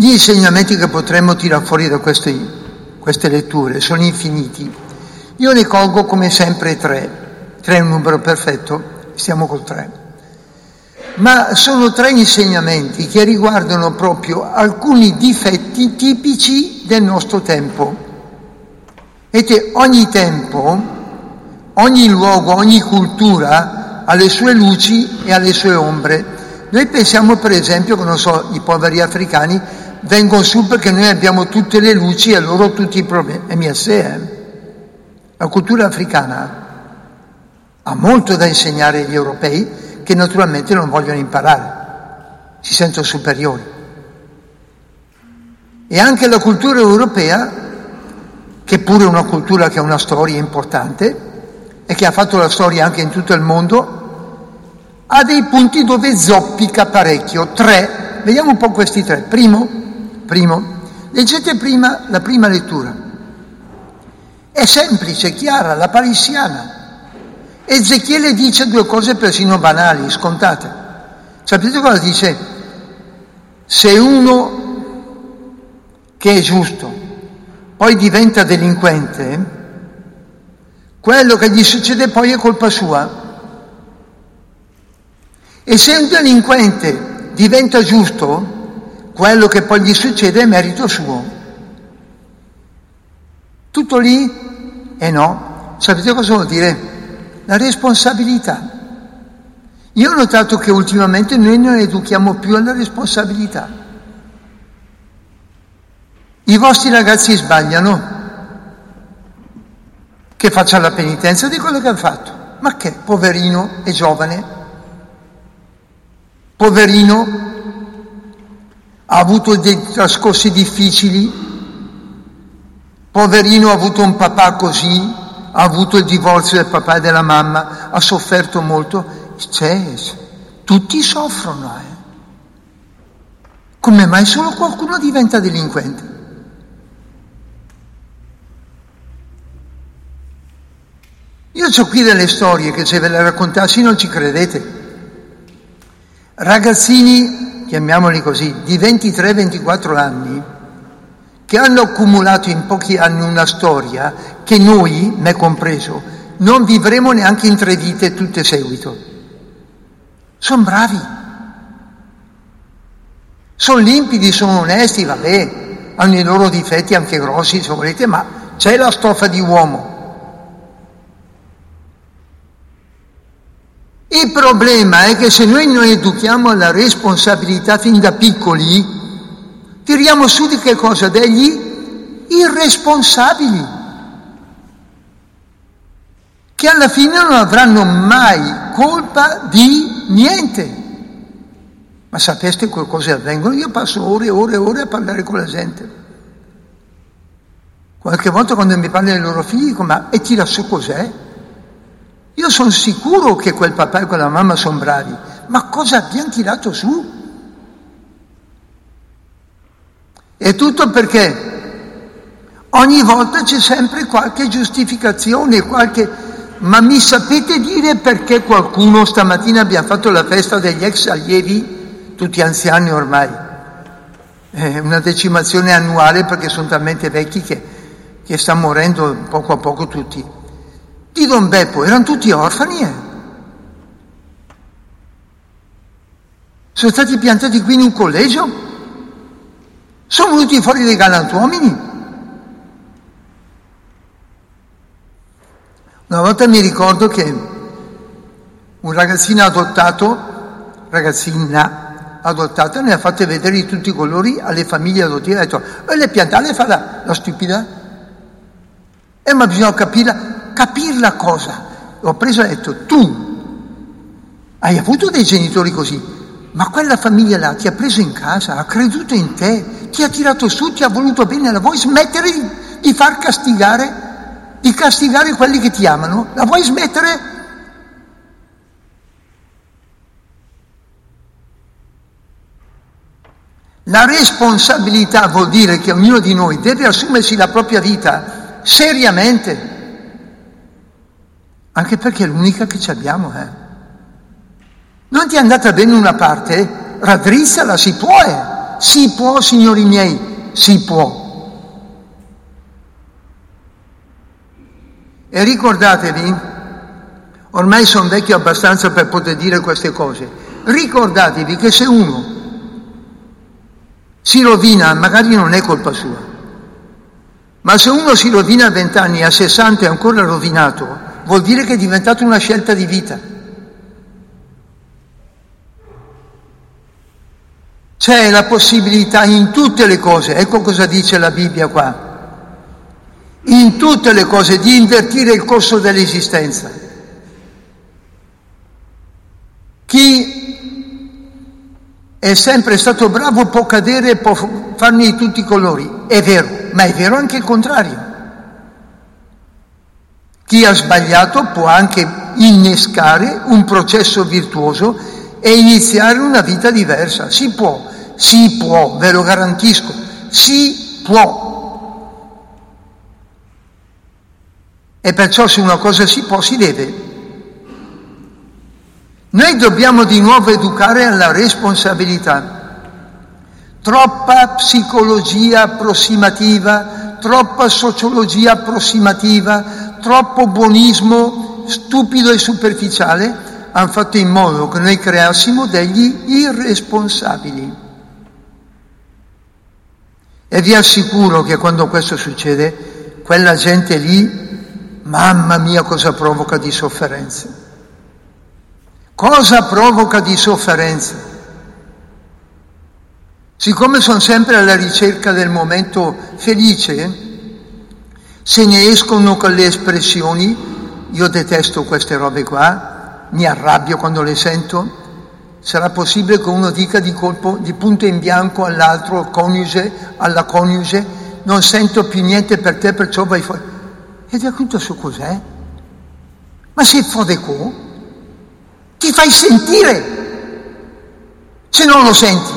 Gli insegnamenti che potremmo tirare fuori da queste letture sono infiniti. Io ne colgo come sempre tre. 3 è un numero perfetto, stiamo col 3. Ma sono 3 insegnamenti che riguardano proprio alcuni difetti tipici del nostro tempo. Vedete, ogni tempo, ogni luogo, ogni cultura ha le sue luci e ha le sue ombre. Noi pensiamo per esempio che, non so, i poveri africani vengono su perché noi abbiamo tutte le luci e loro tutti i problemi. E mia sé, La cultura africana ha molto da insegnare agli europei che naturalmente non vogliono imparare, si sentono superiori. E anche la cultura europea, che pure è una cultura che ha una storia importante e che ha fatto la storia anche in tutto il mondo, ha dei punti dove zoppica parecchio. 3, vediamo un po' questi 3. Primo, leggete prima la prima lettura. È semplice, chiara, la parissiana. Ezechiele dice 2 cose persino banali, scontate. Sapete cosa dice? Se uno che è giusto poi diventa delinquente, quello che gli succede poi è colpa sua. E se un delinquente diventa giusto, quello che poi gli succede è merito suo. Tutto lì? No. Sapete cosa vuol dire? La responsabilità. Io ho notato che ultimamente noi non educhiamo più alla responsabilità. I vostri ragazzi sbagliano, che faccia la penitenza di quello che ha fatto. Ma che? Poverino, è giovane. Poverino, ha avuto dei trascorsi difficili. Poverino, ha avuto un papà così, ha avuto il divorzio del papà e della mamma, ha sofferto molto. Tutti soffrono. Come mai solo qualcuno diventa delinquente? Io ho qui delle storie che se ve le raccontassi non ci credete. Ragazzini, chiamiamoli così, di 23-24 anni, che hanno accumulato in pochi anni una storia che noi, me compreso, non vivremo neanche in 3 vite tutte seguito. Sono bravi, sono limpidi, sono onesti, vabbè, hanno i loro difetti anche grossi se volete, ma c'è la stoffa di uomo. Il problema è che se noi non educhiamo alla responsabilità fin da piccoli, tiriamo su di che cosa? Degli irresponsabili, che alla fine non avranno mai colpa di niente. Ma sapeste che cose avvengono? Io passo ore e ore e ore a parlare con la gente. Qualche volta quando mi parlano dei loro figli dico, ma e tira su cos'è? Io sono sicuro che quel papà e quella mamma sono bravi, ma cosa abbiamo tirato su? E tutto perché ogni volta c'è sempre qualche giustificazione, ma mi sapete dire perché qualcuno stamattina abbia fatto la festa degli ex allievi, tutti anziani ormai, una decimazione annuale perché sono talmente vecchi che stanno morendo poco a poco tutti. Di Don Beppo erano tutti orfani. Sono stati piantati qui in un collegio, sono venuti fuori dei galantuomini. Una volta mi ricordo che un ragazzina adottata ne ha fatte vedere di tutti i colori alle famiglie adottive, ha detto, e le piantate fa la stupida? Ma bisogna capirla cosa? Ho preso e ho detto, tu hai avuto dei genitori così, ma quella famiglia là ti ha preso in casa, ha creduto in te, ti ha tirato su, ti ha voluto bene, la vuoi smettere di far castigare, di castigare quelli che ti amano? La vuoi smettere? La responsabilità vuol dire che ognuno di noi deve assumersi la propria vita seriamente, anche perché è l'unica che ci abbiamo. Non ti è andata bene una parte? Raddrizzala, si può, Si può, signori miei, si può. E ricordatevi, ormai sono vecchio abbastanza per poter dire queste cose, ricordatevi che se uno si rovina, magari non è colpa sua, ma se uno si rovina a 20 anni e a 60 è ancora rovinato, vuol dire che è diventata una scelta di vita. C'è la possibilità in tutte le cose, ecco cosa dice la Bibbia qua, in tutte le cose di invertire il corso dell'esistenza. Chi è sempre stato bravo può cadere e può farne di tutti i colori, è vero, ma è vero anche il contrario. Chi ha sbagliato può anche innescare un processo virtuoso e iniziare una vita diversa. Si può, ve lo garantisco, si può. E perciò se una cosa si può, si deve. Noi dobbiamo di nuovo educare alla responsabilità. Troppa psicologia approssimativa, troppa sociologia approssimativa, troppo buonismo stupido e superficiale hanno fatto in modo che noi creassimo degli irresponsabili. E vi assicuro che quando questo succede, quella gente lì, mamma mia, cosa provoca di sofferenze. Cosa provoca di sofferenza? Siccome sono sempre alla ricerca del momento felice, se ne escono con le espressioni, io detesto queste robe qua, mi arrabbio quando le sento. Sarà possibile che uno dica di colpo, di punto in bianco all'altro, alla coniuge, non sento più niente per te, perciò vai fuori. Ed è tutto su cos'è? Ma sei fodeco? Ti fai sentire se non lo senti.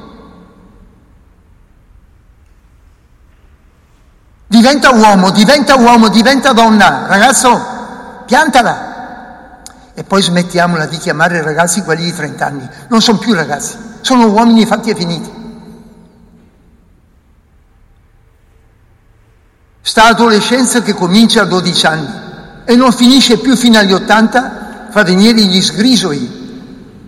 Diventa uomo, diventa donna, ragazzo, piantala. E poi smettiamola di chiamare ragazzi quelli di 30 anni, non sono più ragazzi, sono uomini fatti e finiti. Sta adolescenza che comincia a 12 anni e non finisce più fino agli 80, fa venire gli sgrisoi.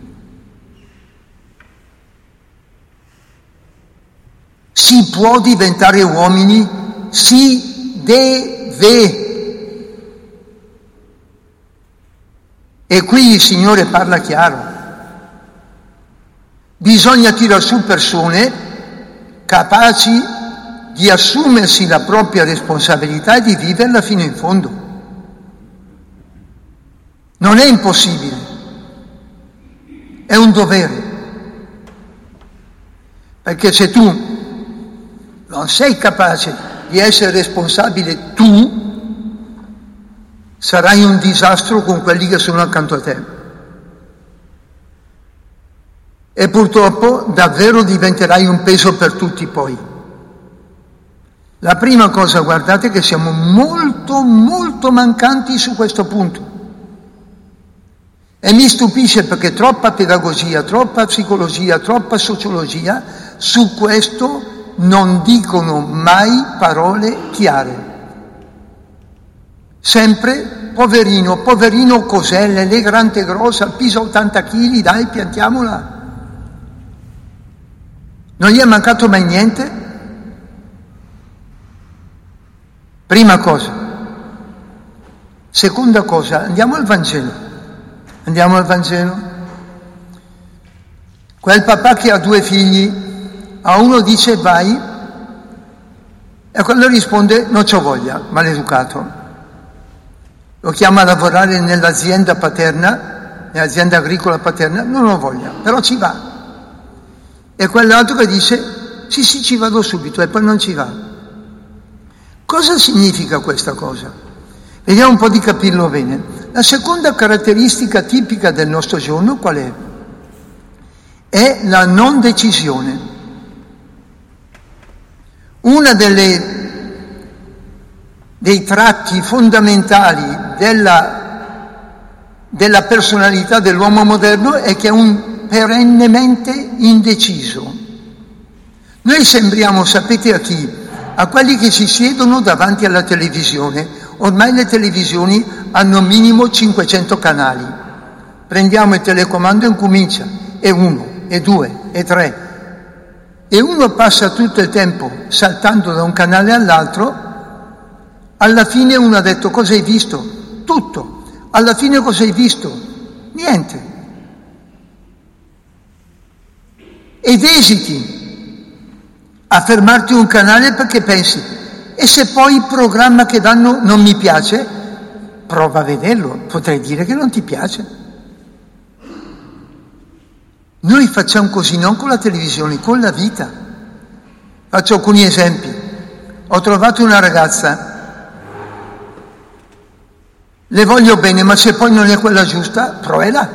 Si può diventare uomini? Si deve. E qui il Signore parla chiaro. Bisogna tirare su persone capaci di assumersi la propria responsabilità e di viverla fino in fondo. Non è impossibile, è un dovere. Perché se tu non sei capace di essere responsabile tu, sarai un disastro con quelli che sono accanto a te. E purtroppo davvero diventerai un peso per tutti poi. La prima cosa, guardate che siamo molto, molto mancanti su questo punto. E mi stupisce perché troppa pedagogia, troppa psicologia, troppa sociologia, su questo non dicono mai parole chiare. Sempre poverino, poverino cos'è? L'è grande grossa, pesa 80 kg, dai, piantiamola. Non gli è mancato mai niente? Prima cosa. Seconda cosa, andiamo al Vangelo. Quel papà che ha 2 figli, a uno dice vai, e quello risponde non c'ho voglia, maleducato. Lo chiama a lavorare nell'azienda paterna, nell'azienda agricola paterna, non ho voglia, però ci va. E quell'altro che dice sì ci vado subito e poi non ci va. Cosa significa questa cosa? Vediamo un po' di capirlo bene. La seconda caratteristica tipica del nostro giorno qual è? È la non decisione. Una dei tratti fondamentali della personalità dell'uomo moderno è che è un perennemente indeciso. Noi sembriamo, sapete a chi? A quelli che si siedono davanti alla televisione. Ormai le televisioni hanno minimo 500 canali. Prendiamo il telecomando e incomincia. E 1, e 2, e 3. E uno passa tutto il tempo saltando da un canale all'altro. Alla fine uno ha detto: cosa hai visto? Tutto. Alla fine cosa hai visto? Niente. Ed esiti a fermarti un canale perché pensi: e se poi il programma che danno non mi piace? Prova a vederlo, potrei dire che non ti piace. Noi facciamo così non con la televisione, con la vita. Faccio alcuni esempi. Ho trovato una ragazza, le voglio bene, ma se poi non è quella giusta, provela.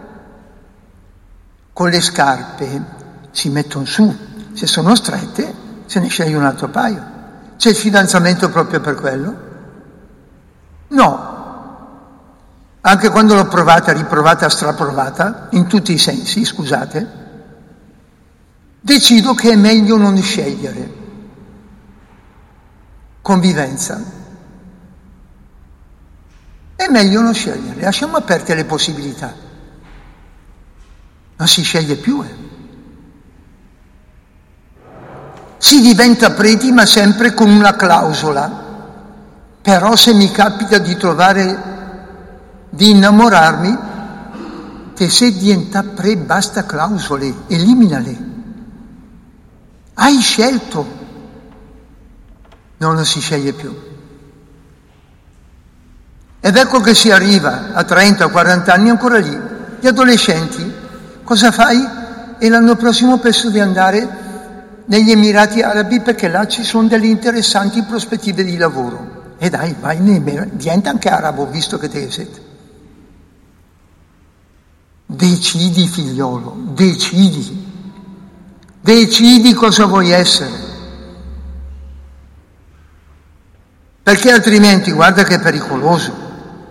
Con le scarpe si mettono su, se sono strette se ne sceglie un altro paio. C'è il fidanzamento proprio per quello? No. Anche quando l'ho provata, riprovata, straprovata, in tutti i sensi, scusate, decido che è meglio non scegliere. Convivenza. È meglio non scegliere, lasciamo aperte le possibilità. Non si sceglie più. Si diventa preti, ma sempre con una clausola. Però se mi capita di innamorarmi, che se diventa pre, basta clausole, eliminale. Hai scelto. Non lo si sceglie più. Ed ecco che si arriva a 30 o 40 anni ancora lì. Gli adolescenti, cosa fai? E l'anno prossimo penso di andare negli Emirati Arabi perché là ci sono delle interessanti prospettive di lavoro. E dai, vai, diventa anche arabo, visto che te siete. Decidi, figliolo, decidi. Decidi cosa vuoi essere. Perché altrimenti, guarda che è pericoloso.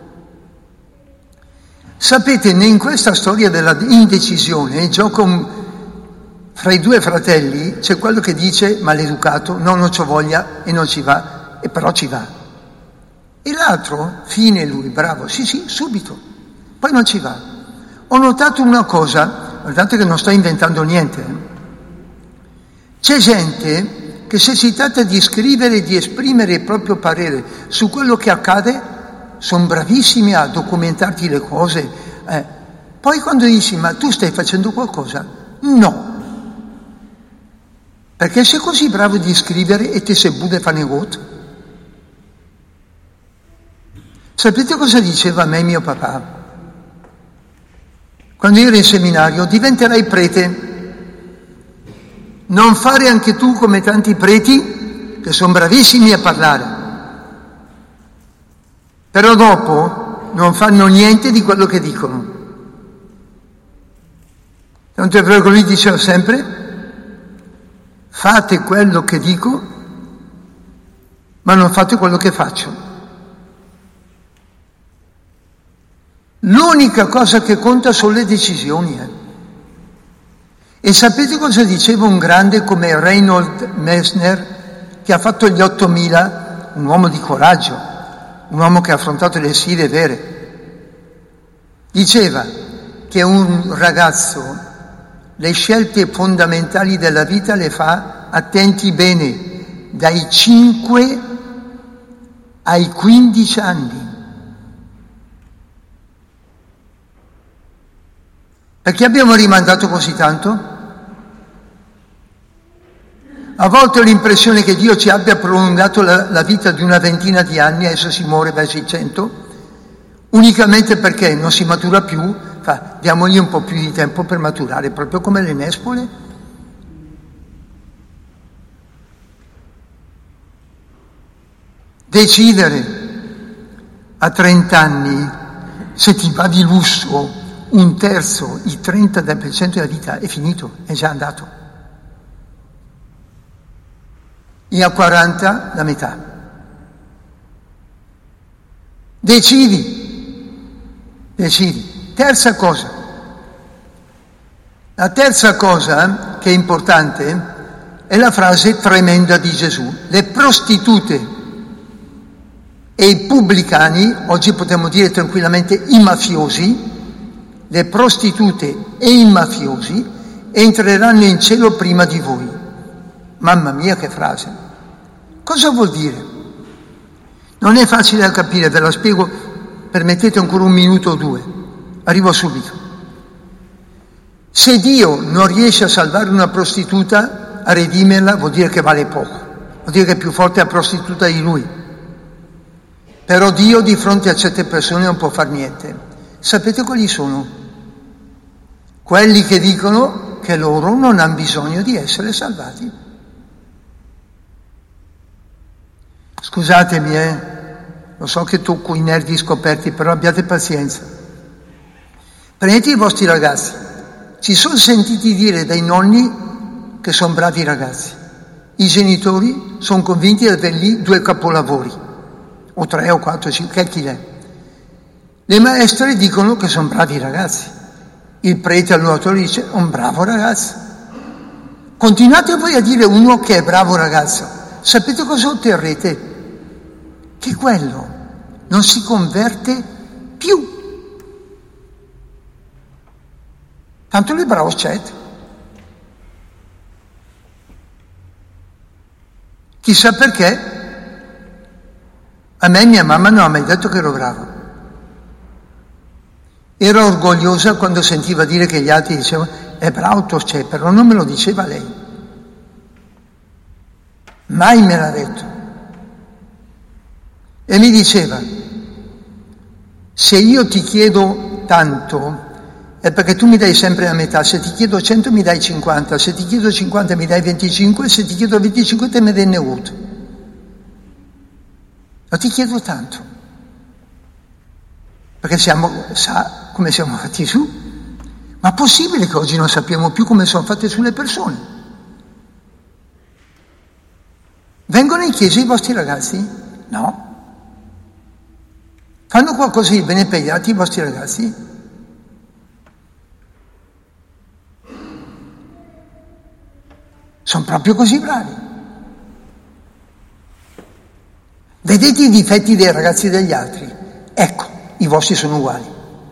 Sapete, in questa storia della indecisione, il gioco fra i due fratelli, c'è quello che dice, maleducato, no, non c'ho voglia e non ci va, e però ci va. E l'altro, fine lui, bravo, sì, subito, poi non ci va. Ho notato una cosa, guardate che non sto inventando niente. C'è gente che se si tratta di scrivere e di esprimere il proprio parere su quello che accade, sono bravissimi a documentarti le cose. Poi quando dici, ma tu stai facendo qualcosa? No. Perché sei così bravo di scrivere e te sei bude fa negot? Sapete cosa diceva a me mio papà? Quando ero in seminario: diventerai prete. Non fare anche tu come tanti preti che sono bravissimi a parlare. Però dopo non fanno niente di quello che dicono. Tanto è vero che lui diceva sempre: fate quello che dico, ma non fate quello che faccio. L'unica cosa che conta sono le decisioni. E sapete cosa diceva un grande come Reinhold Messner, che ha fatto gli 8000, un uomo di coraggio, un uomo che ha affrontato le sfide vere? Diceva che un ragazzo le scelte fondamentali della vita le fa, attenti bene, dai 5 ai 15 anni. Perché abbiamo rimandato così tanto? A volte ho l'impressione che Dio ci abbia prolungato la vita di una ventina di anni, adesso si muore verso i 100, unicamente perché non si matura più, diamogli un po' più di tempo per maturare, proprio come le nespole. Decidere a 30 anni, se ti va di lusso, un terzo, il 30% della vita è finito, è già andato. E a 40 la metà. Decidi. Terza cosa. La terza cosa che è importante è la frase tremenda di Gesù. Le prostitute e i pubblicani, oggi potremmo dire tranquillamente i mafiosi, le prostitute e i mafiosi entreranno in cielo prima di voi. Mamma mia, che frase! Cosa vuol dire? Non è facile da capire, ve la spiego, permettete ancora un minuto o due, arrivo subito. Se Dio non riesce a salvare una prostituta, a redimerla, vuol dire che vale poco, vuol dire che è più forte la prostituta di lui. Però Dio di fronte a certe persone non può far niente. Sapete quali sono? Quelli che dicono che loro non hanno bisogno di essere salvati. Scusatemi, lo so che tocco i nervi scoperti, però abbiate pazienza. Prendete i vostri ragazzi. Si sono sentiti dire dai nonni che sono bravi ragazzi. I genitori sono convinti di aver lì 2 capolavori, o 3 o 4, 5, chi è. Le maestre dicono che sono bravi ragazzi. Il prete all'oratore dice: un bravo ragazzo. Continuate voi a dire uno che è bravo ragazzo. Sapete cosa otterrete? Che quello non si converte più. Tanto lui bravo c'è. Chissà perché. A me mia mamma non ha mai detto che ero bravo. Era orgogliosa quando sentiva dire che gli altri dicevano: è bravo, c'è, però non me lo diceva lei. Mai me l'ha detto. E mi diceva: se io ti chiedo tanto è perché tu mi dai sempre la metà, se ti chiedo 100 mi dai 50, se ti chiedo 50 mi dai 25, se ti chiedo 25 te me ne avuto. Ma ti chiedo tanto, perché sa come siamo fatti su. Ma è possibile che oggi non sappiamo più come sono fatte su le persone? Vengono in chiesa i vostri ragazzi? No. Fanno qualcosa di bene per gli altri i vostri ragazzi? Sono proprio così bravi. Vedete i difetti dei ragazzi degli altri? Ecco, i vostri sono uguali.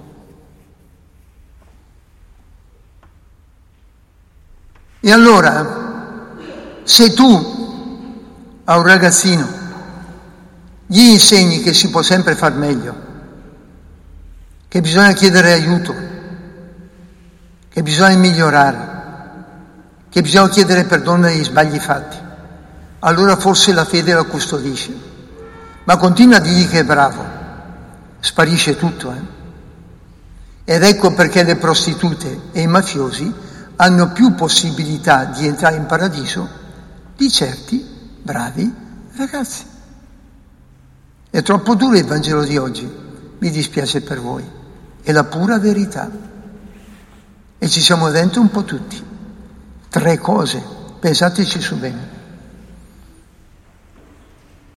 E allora, se tu a un ragazzino gli insegni che si può sempre far meglio, che bisogna chiedere aiuto, che bisogna migliorare, che bisogna chiedere perdono degli sbagli fatti, allora forse la fede la custodisce. Ma continua a dirgli che è bravo, sparisce tutto. Ed ecco perché le prostitute e i mafiosi hanno più possibilità di entrare in paradiso di certi bravi ragazzi. È troppo duro il Vangelo di oggi, mi dispiace per voi, è la pura verità. E ci siamo dentro un po' tutti. 3 cose, pensateci su bene.